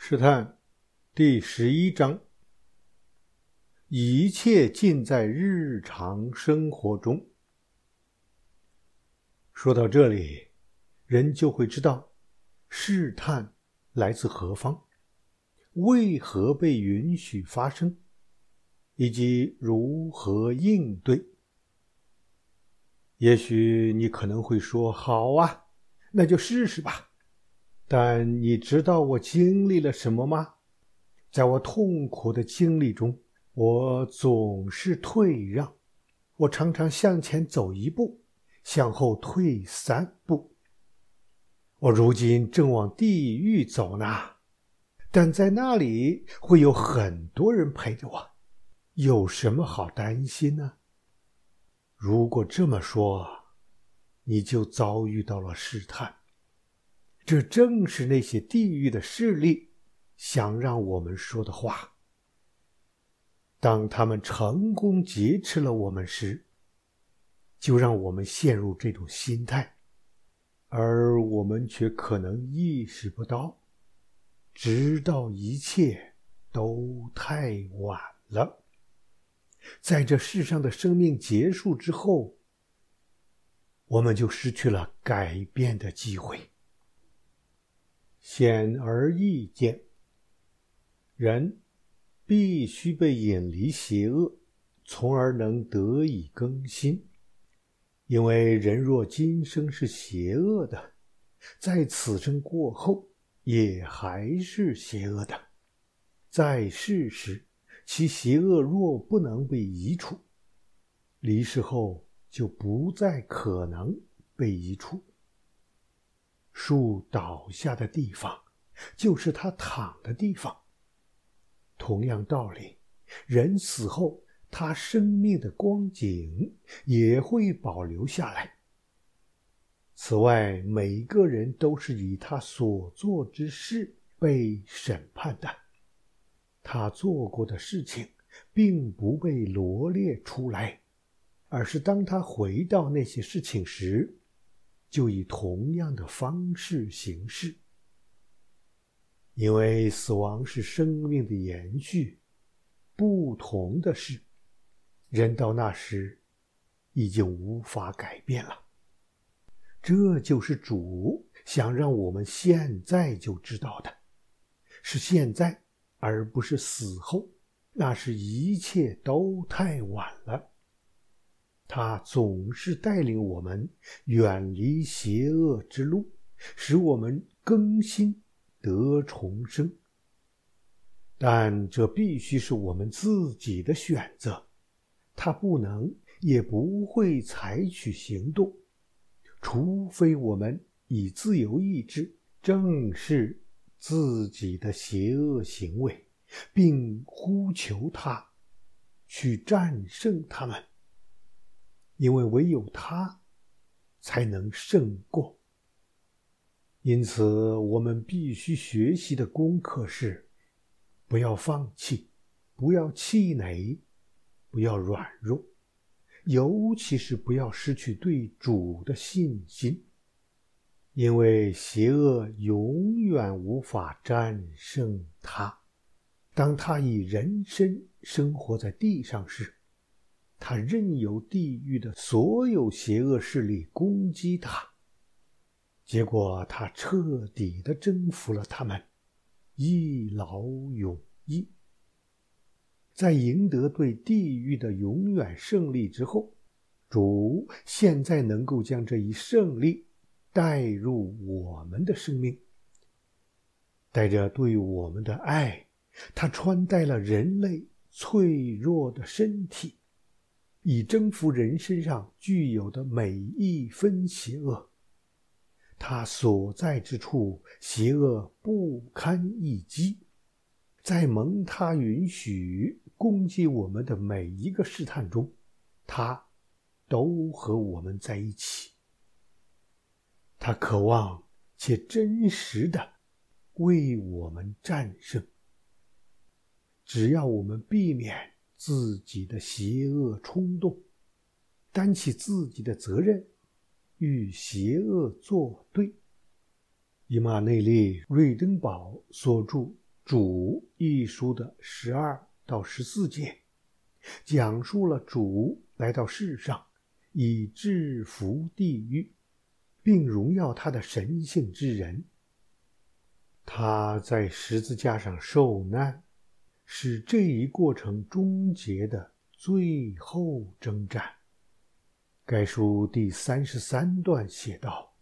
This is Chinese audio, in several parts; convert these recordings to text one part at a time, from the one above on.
试探第11章，一切尽在日常生活中。说到这里，人就会知道试探来自何方，为何被允许发生，以及如何应对。也许你可能会说，好啊，那就试试吧。但你知道我经历了什么吗？在我痛苦的经历中，我总是退让，我常常向前走一步，向后退3步。我如今正往地狱走呢，但在那里会有很多人陪着我，有什么好担心呢？如果这么说，你就遭遇到了试探。这正是那些地狱的势力想让我们说的话。当他们成功劫持了我们时，就让我们陷入这种心态，而我们却可能意识不到，直到一切都太晚了。在这世上的生命结束之后，我们就失去了改变的机会。显而易见，人必须被引离邪恶，从而能得以更新。因为人若今生是邪恶的，在此生过后也还是邪恶的。在世时，其邪恶若不能被移除，离世后就不再可能被移除。树倒下的地方，就是他躺的地方。同样道理，人死后，他生命的光景也会保留下来。此外，每个人都是以他所做之事被审判的。他做过的事情并不被罗列出来，而是当他回到那些事情时，就以同样的方式行事。因为死亡是生命的延续，不同的是，人到那时已经无法改变了。这就是主想让我们现在就知道的，是现在，而不是死后，那时一切都太晚了。他总是带领我们远离邪恶之路，使我们更新得重生。但这必须是我们自己的选择，他不能也不会采取行动，除非我们以自由意志正视自己的邪恶行为，并呼求他去战胜他们。因为唯有他才能胜过。因此，我们必须学习的功课是：不要放弃，不要气馁，不要软弱，尤其是不要失去对主的信心。因为邪恶永远无法战胜他。当他以人身生活在地上时，他任由地狱的所有邪恶势力攻击他，结果他彻底地征服了他们，一劳永逸。在赢得对地狱的永远胜利之后，主现在能够将这一胜利带入我们的生命。带着对我们的爱，他穿戴了人类脆弱的身体，以征服人身上具有的每一分邪恶。他所在之处，邪恶不堪一击。在蒙他允许攻击我们的每一个试探中，他都和我们在一起。他渴望且真实地为我们战胜。只要我们避免自己的邪恶冲动，担起自己的责任，与邪恶作对。伊玛内利·瑞登堡所著《 主一书的12到14节，讲述了主来到世上，以制服地狱，并荣耀他的神性之人。他在十字架上受难，是这一过程终结的最后征战。该书第33段写道：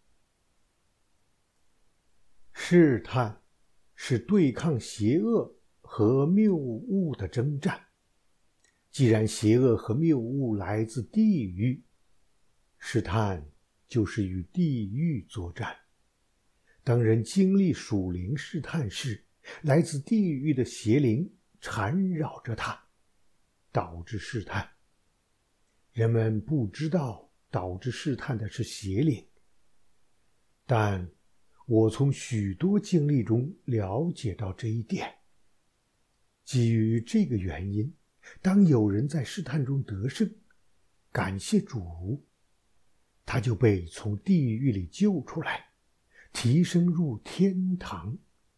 试探是对抗邪恶和谬误的征战。既然邪恶和谬误来自地狱，试探就是与地狱作战。当人经历属灵试探时，来自地狱的邪灵缠绕着他，导致试探。人们不知道导致试探的是邪灵，但我从许多经历中了解到这一点。基于这个原因，当有人在试探中得胜，感谢主，他就被从地狱里救出来，提升入天堂。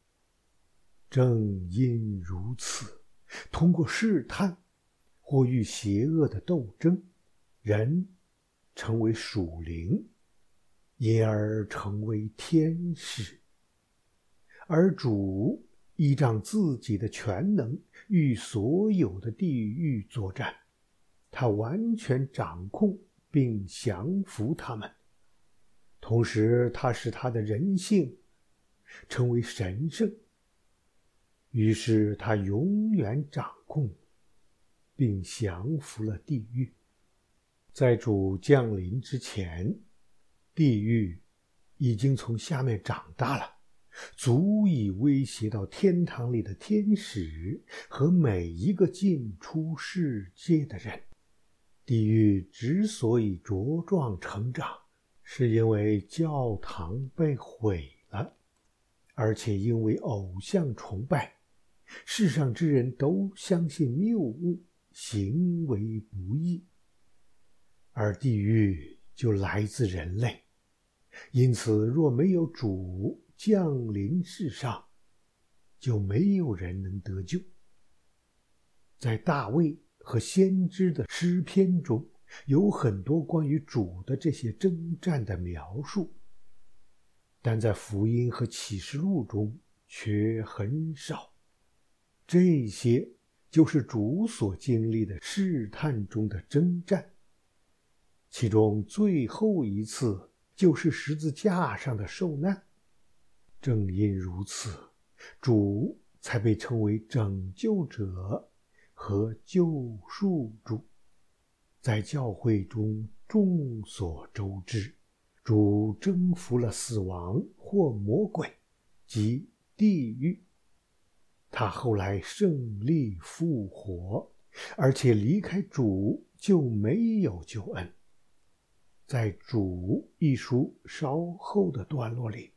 正因如此，通过试探或与邪恶的斗争，人成为属灵，因而成为天使。而主依仗自己的全能与所有的地狱作战，他完全掌控并降服他们，同时他使他的人性成为神圣，于是他永远掌控并降服了地狱。在主降临之前，地狱已经从下面长大了，足以威胁到天堂里的天使和每一个进出世界的人。地狱之所以茁壮成长，是因为教堂被毁了，而且因为偶像崇拜，世上之人都相信谬误，行为不义。而地狱就来自人类，因此若没有主降临世上，就没有人能得救。在大卫和先知的诗篇中，有很多关于主的这些征战的描述，但在福音和启示录中却很少。这些就是主所经历的试探中的征战，其中最后一次就是十字架上的受难。正因如此，主才被称为拯救者和救赎主。在教会中众所周知，主征服了死亡或魔鬼及地狱。他后来胜利复活，而且离开主就没有救恩。在主一书稍后的段落里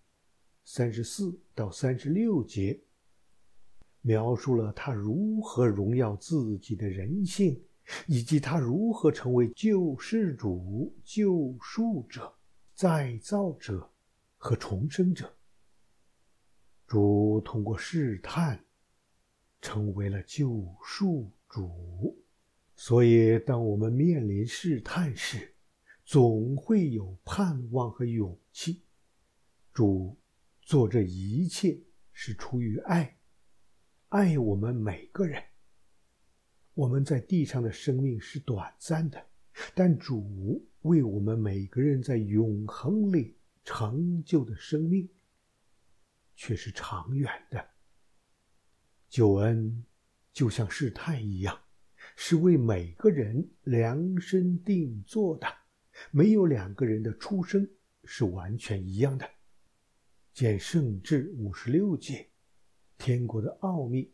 ，34到36节描述了他如何荣耀自己的人性，以及他如何成为救世主、救赎者、再造者和重生者。主通过试探成为了救赎主，所以当我们面临试探时，总会有盼望和勇气。主做这一切是出于爱，爱我们每个人。我们在地上的生命是短暂的，但主为我们每个人在永恒里成就的生命却是长远的。救恩就像试探一样，是为每个人量身定做的，没有两个人的出生是完全一样的。见圣志56节，天国的奥秘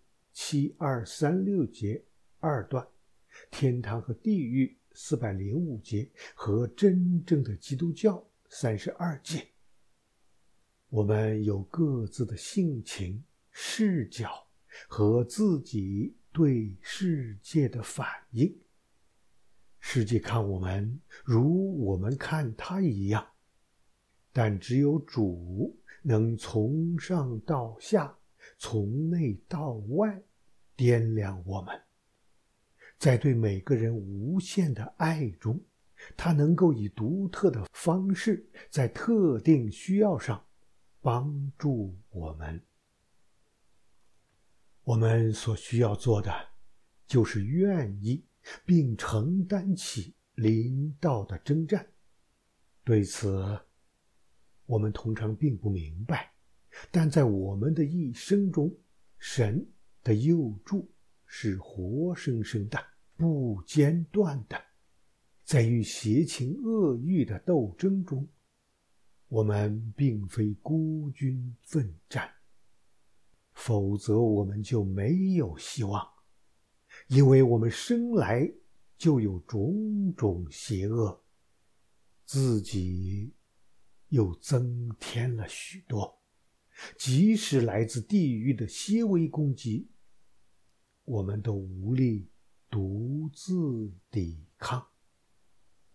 7236节2段，天堂和地狱405节和真正的基督教32节。我们有各自的性情、视角和自己对世界的反应。世界看我们如我们看他一样，但只有主能从上到下， 从内到外掂量我们。在对每个人无限的爱中，他能够以独特的方式，在特定需要上帮助我们。我们所需要做的，就是愿意并承担起临到的征战。对此，我们通常并不明白，但在我们的一生中，神的佑助是活生生的、不间断的。在与邪情恶欲的斗争中，我们并非孤军奋战，否则我们就没有希望，因为我们生来就有种种邪恶，自己又增添了许多。即使来自地狱的些微攻击，我们都无力独自抵抗。